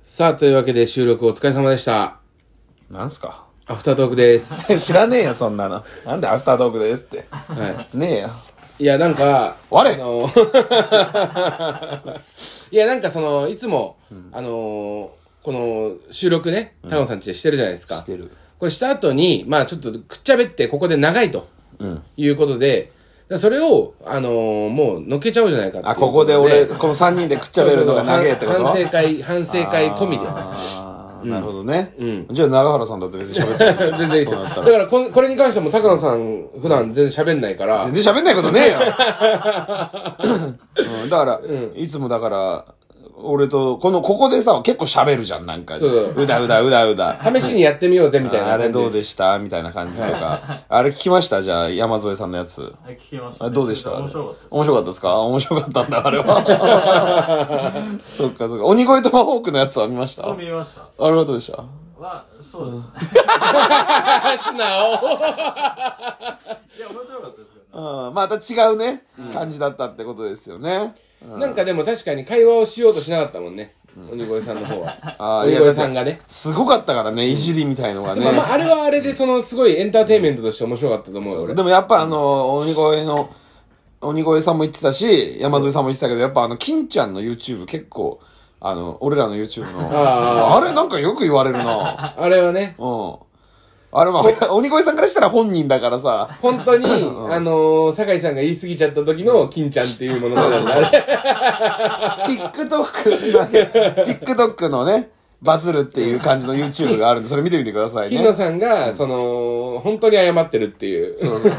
さあ、というわけで収録お疲れ様でした。 なんすかアフタートークです。 知らねえよ、そんなの。なんでアフタートークですって。 はい。 ねえよ。 いや、なんか、 我いや、なんかいつも、この収録ね、高野さんちでしてるじゃないですか。 してる。 これした後に、まあちょっとくっちゃべってここで長いと、いうことで、それを、もう乗っけちゃおうじゃないかっていう。 ここで俺、この3人でくっちゃべるのが長えってこと反省会込みで。 なるほどね。じゃあ長原さんだって別に喋ってない。 全然いいですよ。だからこれに関しても高野さん普段全然喋んないから。 全然喋んないことねえよ。だから、いつもだから、俺と、ここでさ、結構喋るじゃん、なんか。うだ。 試しにやってみようぜ、みたいな。 あれどうでしたみたいな感じとか。あれ聞きましたじゃあ、山添さんのやつ。 聞きました。 どうでした面白かった。 面白かったですか面白かったんだ、あれは。そっか。鬼越トマホークのやつは見ました見ました。 あれはどうでしたそうですね。 素直。 いや、面白かったですよね。 また違うね、感じだったってことですよね。 なんかでも確かに会話をしようとしなかったもんね。鬼越さんの方は。鬼越さんがね。 すごかったからね、いじりみたいのがね。 まあ、あれはあれですごいエンターテインメントとして面白かったと思うよ。 でもやっぱ鬼越さんも言ってたし、山添さんも言ってたけど、やっぱ金ちゃんの YouTube 結構、俺らの YouTube の、あれなんかよく言われるな。 あれはね。 あれ鬼越さんからしたら本人だからさ。 本当に、酒井さんが言い過ぎちゃった時の金ちゃんっていうものなんだ、あれ。 TikTok のね、バズるっていう感じの YouTube があるんで、それ見てみてくださいね。 金野さんが、本当に謝ってるっていう。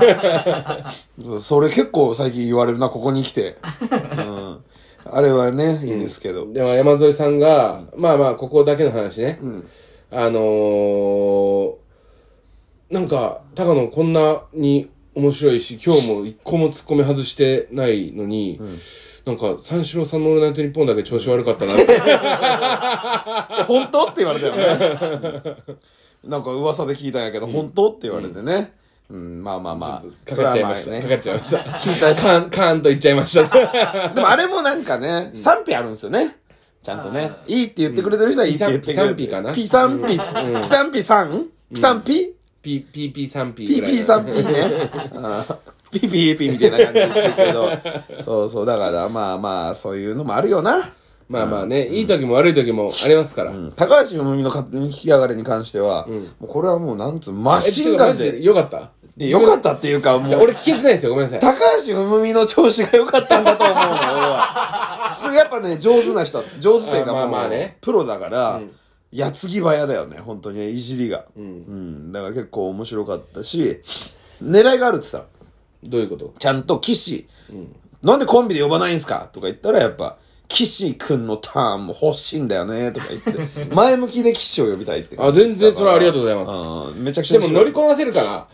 それ結構最近言われるな、ここに来て。あれはね、いいですけど。 でも山添さんが、まあ、ここだけの話ね。なんか、高野こんなに面白いし、今日も一個も突っ込み外してないのに、なんか、三四郎さんのオールナイトニッポンだけ調子悪かったなって。 本当って言われたよね。なんか噂で聞いたんやけど、本当って言われてね。まあ。 かかっちゃいましたね。かかっちゃいました。 聞いた。 カーンと言っちゃいました。 でもあれもなんかね、賛否あるんですよね。ちゃんとね。いいって言ってくれてる人はいいって言ってくれてる。 賛否かなピ賛否賛否ぐらい。賛否ね。ピみたいな感じで言ってるけど。そう、だからまあ、そういうのもあるよな。 まあね、いい時も悪い時もありますから。 高橋由美の引き上がりに関しては、もうこれはもうマシンガンで。 よかったよかったっていうか、もう。 俺聞けてないですよ、ごめんなさい。 高橋由美の調子が良かったんだと思うのよ、俺は。やっぱね、上手な人、上手っていうかもう、プロだから、矢継ぎ早だよね、本当に、いじりが。だから結構面白かったし、狙いがあるって言ったら。 どういうこと？ ちゃんと岸、なんでコンビで呼ばないんすかとか言ったらやっぱ、岸くんのターンも欲しいんだよねとか言ってて、前向きで岸を呼びたいって。 全然それはありがとうございます。 めちゃくちゃでも乗りこなせるかな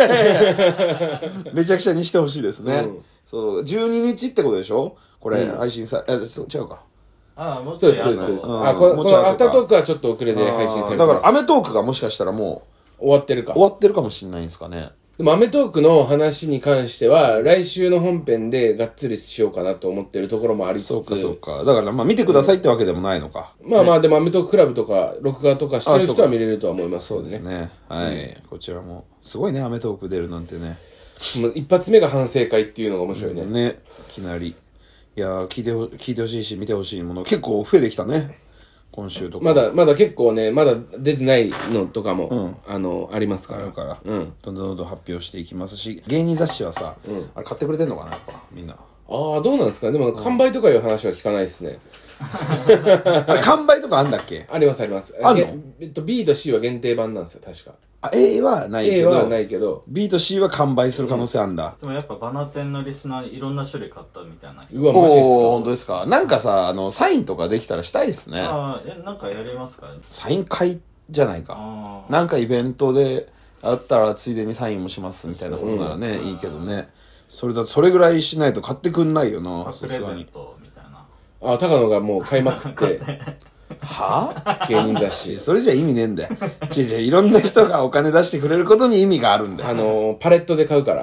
めちゃくちゃにしてほしいですね。そう、12日ってことでしょこれ、配信さ、違うか。 もうそうです。このアフタートークはちょっと遅れで配信されてます。 だから、アメトークがもしかしたらもう、終わってるかもしれないんですかね。 でも、アメトークの話に関しては、来週の本編でがっつりしようかなと思ってるところもありつつ。 そうか。だから、見てくださいってわけでもないのか。 でも、アメトーククラブとか、録画とかしてる人は見れるとは思いますのでね。 そうですね。はい。こちらも。すごいね、アメトーク出るなんてね。 一発目が反省会っていうのが面白いね。 ね。いきなり。いや聞いてほしいし、見てほしいもの、結構増えてきたね。今週とか。 まだ結構ね、まだ出てないのとかも、ありますから。 どんどん発表していきますし、芸人雑誌はさ、あれ買ってくれてんのかな、やっぱ、みんな。 どうなんですか？でも、完売とかいう話は聞かないですね。 あれ、完売とかあんだっけ？ あります。あんの？B と C は限定版なんですよ、確か。 A はないけど。 A はないけど。 B と C は完売する可能性あんだ。 でもやっぱバナテンのリスナーいろんな種類買ったみたいな。 うわ、マジっすか？ 本当ですか？なんかさ、サインとかできたらしたいですね。 なんかやりますか？ サイン会じゃないか。なんかイベントであったらついでにサインもしますみたいなことならね、いいけどね。それぐらいしないと買ってくんないよな。 プレゼントみたいな。 高野がもう買いまくって。芸人雑誌。 それじゃ意味ねえんだよ。いろんな人がお金出してくれることに意味があるんだよ。 パレットで買うから。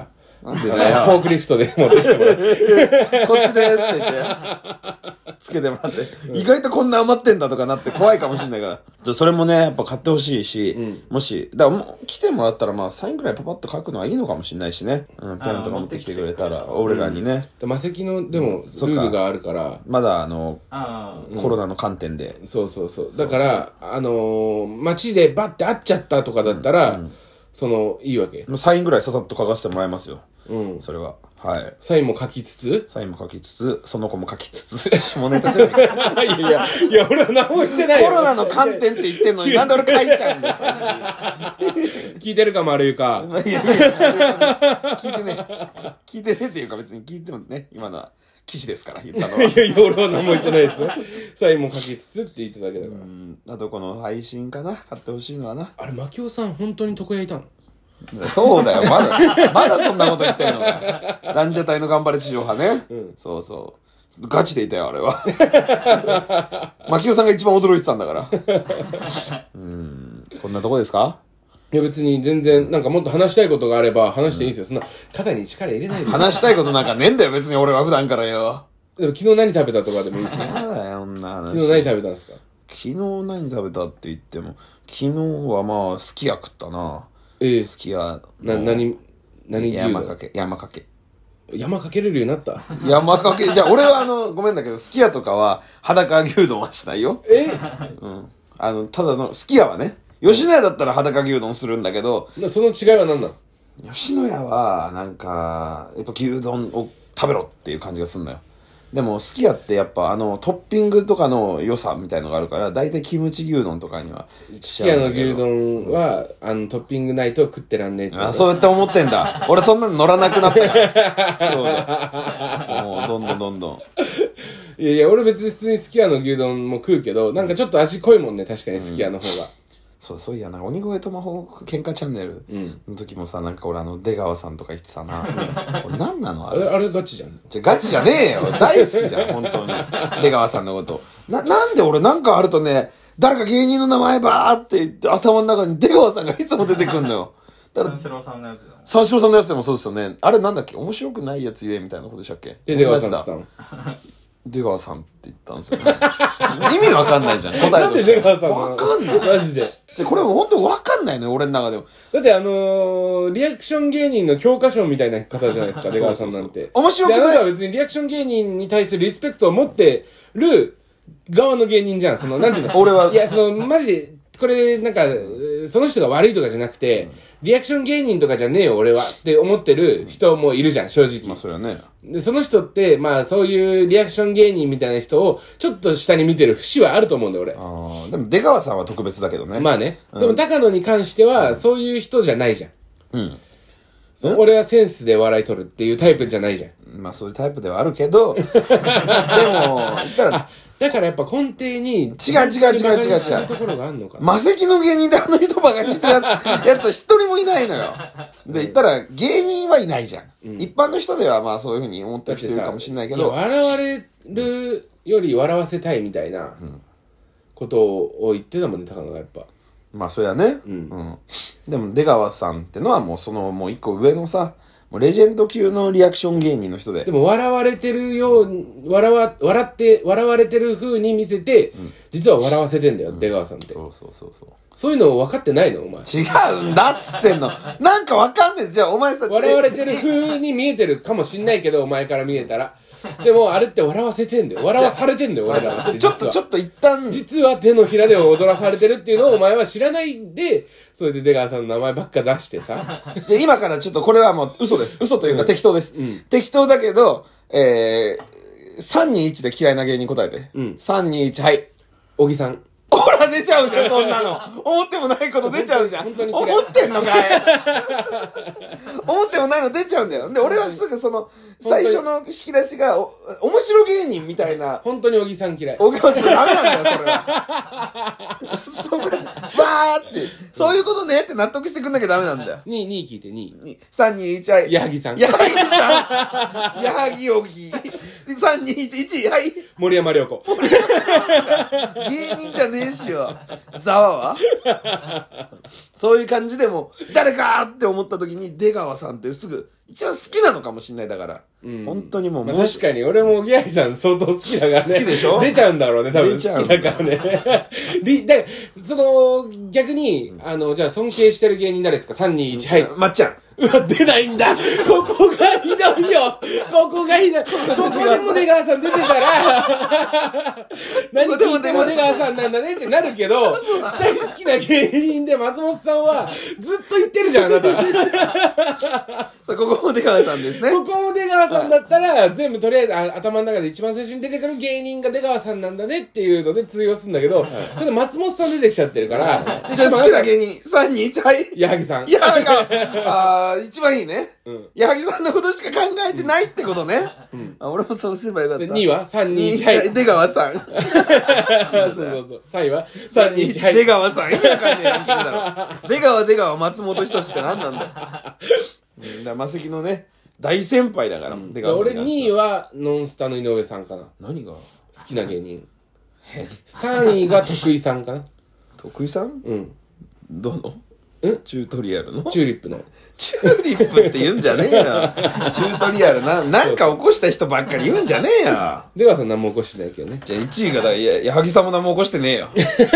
なんでフォークリフトで持ってきてもらって。 こっちですって言って、つけてもらって、意外とこんな余ってんだとかなって怖いかもしれないから。それもね、やっぱ買ってほしいし、もし、だからもう来てもらったらまあサインくらいパパッと書くのはいいのかもしれないしね。ペンとか持ってきてくれたら、俺らにね。 マセキの、でも、ルールがあるから。 まだコロナの観点で。 そう。だから、街でバッて会っちゃったとかだったら、いいわけ。 サインぐらいささっと書かせてもらいますよ。それは。はい。 サインも書きつつその子も書きつつ、下ネタじゃないか。 いや、俺は何も言ってないよ。 コロナの観点って言ってんのに、なんで俺書いちゃうんだよ、最初に。 聞いてるか、丸いか。 いや、聞いてねっていうか別に聞いてもね、今のは、騎士ですから、言ったのは。 いや、俺は何も言ってないですよ。サインも書きつつって言ってただけだから。 あとこの配信かな、買ってほしいのはな。 あれ、マキオさん、本当に床屋いたの？ そうだよ、まだそんなこと言ってんのか。ランジャタイの頑張れ地上波ね。そう。ガチでいたよ、あれは。マキオさんが一番驚いてたんだから。こんなとこですか？ いや別に全然、なんかもっと話したいことがあれば話していいんですよ。そんな、肩に力入れないで。 話したいことなんかねえんだよ、別に俺は普段からよ。 でも昨日何食べたとかでもいいですね。 なんだよ、女話。 昨日何食べたんですか？ 昨日何食べたって言っても、昨日はまあ、すき家食ったな。すき家。 何山かけ。 山かけれるようになった？ 山かけ、じゃあ俺はごめんだけど、すき家とかは裸牛丼はしないよ。ただの、すき家はね、吉野家だったら裸牛丼するんだけど、 その違いは何なの？ 吉野家は、なんか、やっぱ牛丼を食べろっていう感じがするのよ。でも、すき家ってやっぱトッピングとかの良さみたいのがあるから、だいたいキムチ牛丼とかにはすき家の牛丼は、トッピングないと食ってらんねえって。 そうやって思ってんだ。俺そんなの乗らなくなったから。もう、どんどん。 いや、俺別に普通にすき家の牛丼も食うけど、なんかちょっと味濃いもんね、確かにすき家の方が。 そういやな、鬼越トマホーク喧嘩チャンネルの時もさ、なんか俺出川さんとか言ってたな。俺何なのあれガチじゃん。 ガチじゃねえよ。大好きじゃん、本当に。出川さんのこと。なんで俺なんかあるとね、誰か芸人の名前ばーって言って頭の中に出川さんがいつも出てくんのよ。 三四郎さんのやつだもん。 三四郎さんのやつでもそうですよね。あれなんだっけ、面白くないやつ言えみたいなことでしたっけ？ 出川さんって言ったの？ 出川さんって言ったんですよね。意味わかんないじゃん、答えとして。 なんで出川さんわかんない。 マジで。 これ本当わかんないのよ、俺の中でも。 だってリアクション芸人の教科書みたいな方じゃないですか、出川さんなんて。 面白くない。 あなたは別にリアクション芸人に対するリスペクトを持ってる側の芸人じゃん。なんていうの？ 俺は。 いや、マジで、これ、なんか、その人が悪いとかじゃなくて、リアクション芸人とかじゃねえよ、俺は。って思ってる人もいるじゃん、正直。 まあ、それはね。 で、その人って、まあ、そういうリアクション芸人みたいな人を、ちょっと下に見てる節はあると思うんだよ、俺。 でも、出川さんは特別だけどね。 まあね。でも、高野に関しては、そういう人じゃないじゃん。俺はセンスで笑い取るっていうタイプじゃないじゃん。 まあ、そういうタイプではあるけど、でも、言ったら、 だからやっぱ根底に、 違う。 そういうところがあんのか。 マセキの芸人で人バカにしてるやつは一人もいないのよ。で、言ったら芸人はいないじゃん。一般の人ではまあそういう風に思ってる人いるかもしれないけど。 笑われるより笑わせたいみたいなことを言ってたもんね、高野がやっぱ。 まあそりゃね。でも出川さんってのはもうもう一個上のさ、もうレジェンド級のリアクション芸人の人で。 でも笑われてるように、笑われてる風に見せて、実は笑わせてんだよ、出川さんって。 そう。 そういうの分かってないのお前。 違うんだっつってんの。なんか分かんねえ。じゃあお前さ、 笑われてる風に見えてるかもしんないけど、お前から見えたら。でも、あれって笑わせてんだよ。笑わされてんだよ、俺らは。 ちょっと一旦。 実は手のひらで踊らされてるっていうのをお前は知らないで、それで出川さんの名前ばっか出してさ。 じゃあ今からちょっとこれはもう嘘です。嘘というか適当です。適当だけど、321で嫌いな芸人答えて。3、2、1、はい。 小木さん。 ほら出ちゃうじゃん、そんなの。思ってもないこと出ちゃうじゃん。 本当に思ってんのかい思ってもないの出ちゃうんだよ。で、俺はすぐ最初の引き出しが、面白芸人みたいな。 本当に小木さん嫌い。 小木さんってダメなんだよ、それは。そこで、わーって、そういうことねって納得してくんなきゃダメなんだよ。 2聞いて、2。 3、2、1、はい。 矢作さん。 矢作さん。矢作小木。 3、2、1、1位、はい。 森山良子。 芸人じゃねえしよ。ざわはそういう感じでも、誰かって思った時に出川さんってすぐ、一番好きなのかもしんないだから。本当にもう、 確かに俺もおぎやはぎさん相当好きだからね。 好きでしょ？ 出ちゃうんだろうね、多分。好きだからね。で、逆に、じゃあ尊敬してる芸人誰ですか？ 3、2、1、はい。 まっちゃん。 うわ、出ないんだ。ここがひどいよ。ここがひどい。ここでも出川さん出てたら、何聞いても出川さんなんだねってなるけど、大好きな芸人で松本さんはずっと言ってるじゃん、あなた。 そう、ここも出川さんですね。 ここも出川さんだったら、全部とりあえず頭の中で一番最初に出てくる芸人が出川さんなんだねっていうので通用するんだけど、ただ松本さん出てきちゃってるから、 好きな芸人、3、2、1、はい。 矢作さん。 一番いいね。矢作さんのことしか考えてないってことね。俺もそうすればよかった。 2位は ?3、2、1、はい。 出川さん。 そうそうそう。3位は ?3、2、1、はい。 出川さん。意味わかんねえランキングだろ。出川、松本人志って何なんだよ。マセキのね、大先輩だから、出川さん。 俺2位はノンスタの井上さんかな。 何が？ 好きな芸人。3位が徳井さんかな。 徳井さん？どの？チュートリアルの？ チューリップの。 チューリップって言うんじゃねえよ。チュートリアルなんか起こした人ばっかり言うんじゃねえよ。 出川さん何も起こしてないけどね。 じゃあ1位が矢作さんも何も起こしてねえよ。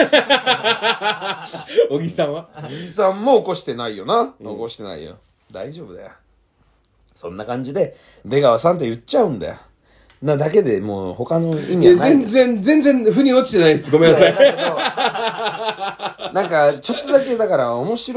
小木さんは？ 小木さんも起こしてないよな。起こしてないよ。大丈夫だよ。そんな感じで、出川さんって言っちゃうんだよ。なだけでもう他の意味はないです。 全然腑に落ちてないです。ごめんなさい。 なんか、ちょっとだけだから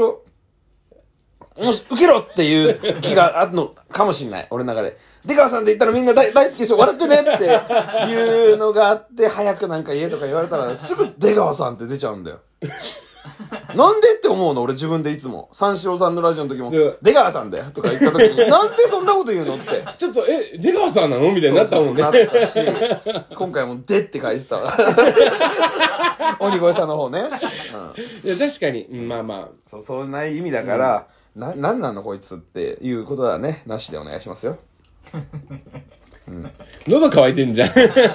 受けろっていう気があるのかもしんない。俺の中で。出川さんって言ったらみんな大好きでしょ笑ってねっていうのがあって、早くなんか言えとか言われたら、すぐ出川さんって出ちゃうんだよ。なんでって思うの俺自分でいつも。三四郎さんのラジオの時も、出川さんだよとか言った時に、なんでそんなこと言うのって。 ちょっと、出川さんなのみたいになったもんね。 なったし、今回もでって書いてたわ。鬼越さんの方ね。 いや、確かに、まあまあ。そうない意味だから、なんなのこいつっていうことはね、なしでお願いしますよ。 喉乾いてんじゃん。 焦った。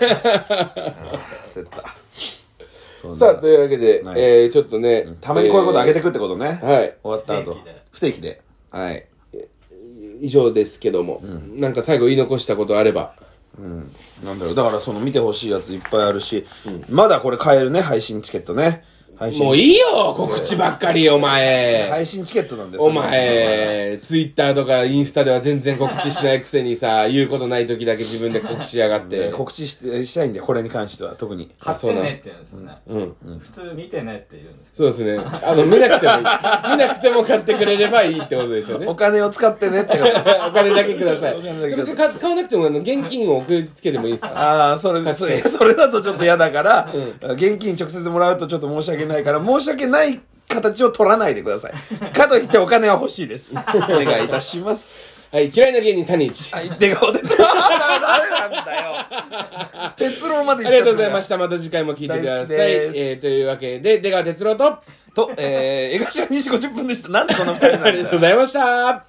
さあ、というわけで、ちょっとね、 たまにこういうこと上げてくってことね。 はい。 終わった後。不定期で。はい。 以上ですけども、なんか最後言い残したことあれば。 なんだろう、だからその見てほしいやついっぱいあるし、まだこれ買えるね、配信チケットね。 もういいよ告知ばっかりお前。 配信チケットなんで。 お前、ツイッターとかインスタでは全然告知しないくせにさ、言うことない時だけ自分で告知しやがって。 告知したいんで、これに関しては特に。 買ってねって言うんですよね。普通見てねって言うんですけど。そうですね。見なくてもいい。見なくても買ってくれればいいってことですよね。 お金を使ってねってことです。 お金だけください。別に買わなくても現金を送りつけてもいいですか？ ああ、それだとちょっと嫌だから、現金直接もらうとちょっと申し訳ないから、申し訳ない形を取らないでください。かといってお金は欲しいです。お願いいたします。 はい、嫌いな芸人3日。 はい、出川です。誰なんだよ。哲郎まで言っちゃった。 ありがとうございました。また次回も聞いてください。というわけで、出川哲郎と、 江頭2時50分でした。なんでこの2人なんだよ。 ありがとうございました。